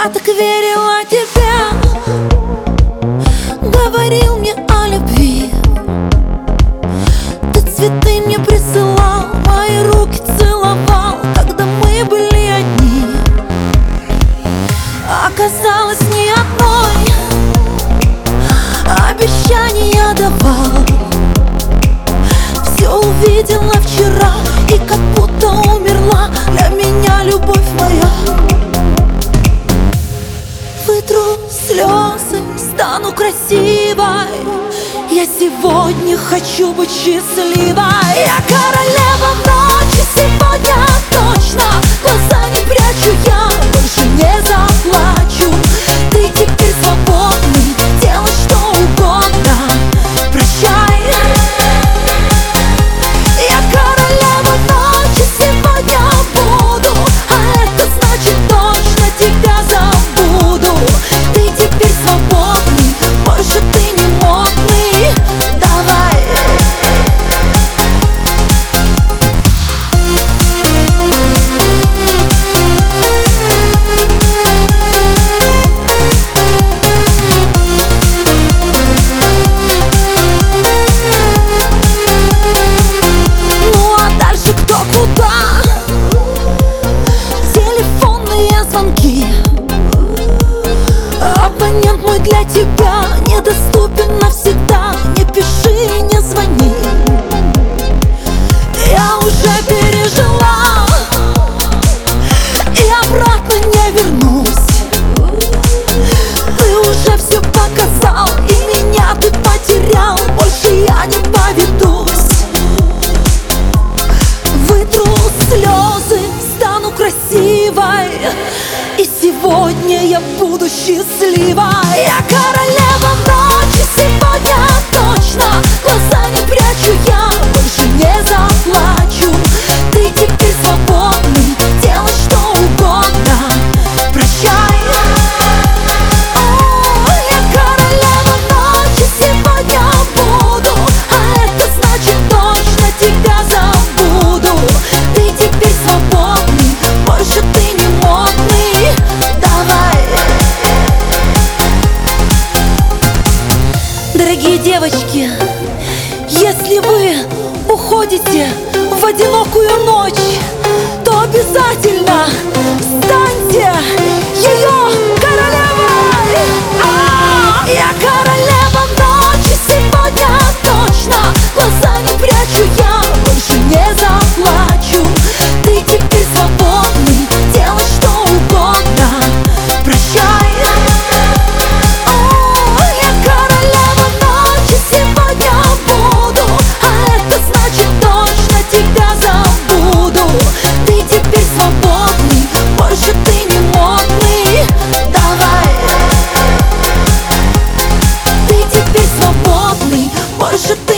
Я так верила тебе, говорил мне о любви. Ты цветы мне присылал, мои руки целовал, когда мы были одни. Оказалось, ни одной обещания давал. Все увидела вчера и как будто умерла для меня любовь моя. Вытру слезы, стану красивой. Я сегодня хочу быть счастливой. Я королева ночи сегодня точно. Глаза не прячу, я больше не заплачу. Ты теперь свободный, делай что угодно. Прощай. Я королева ночи сегодня буду, а это значит точно тебя забуду. Ты теперь свободный, больше ты не модный. Давай. Ну а дальше кто куда? Телефонные звонки. Абонент мой для тебя недоступен навсегда. Не пиши, не звони. Я уже пережила и обратно не вернусь. Ты уже все показал, и меня ты потерял. Больше я не поведусь. Вытру слезы, стану красивой. И сегодня я буду счастливой. Я королева ночи сегодня точно. Глаза не прячу, я больше не заплачу. Ты теперь свободный, делай что угодно. Прощай. О, я королева ночи сегодня буду, а это значит точно тебя забуду. Ты теперь свободный, больше ты не модный. Давай. Дорогие девочки, если вы уходите в одинокую ночь, то обязательно станьте ее королевой. Я королева ночи сегодня точно. Глаза не прячу, я больше не заплачу. Ты теперь свободный, делай что угодно. Прощай. О, я королева ночи сегодня буду, а это значит точно тебя забуду. Ты теперь свободный, больше ты не модный. Давай. Ты теперь свободный, больше ты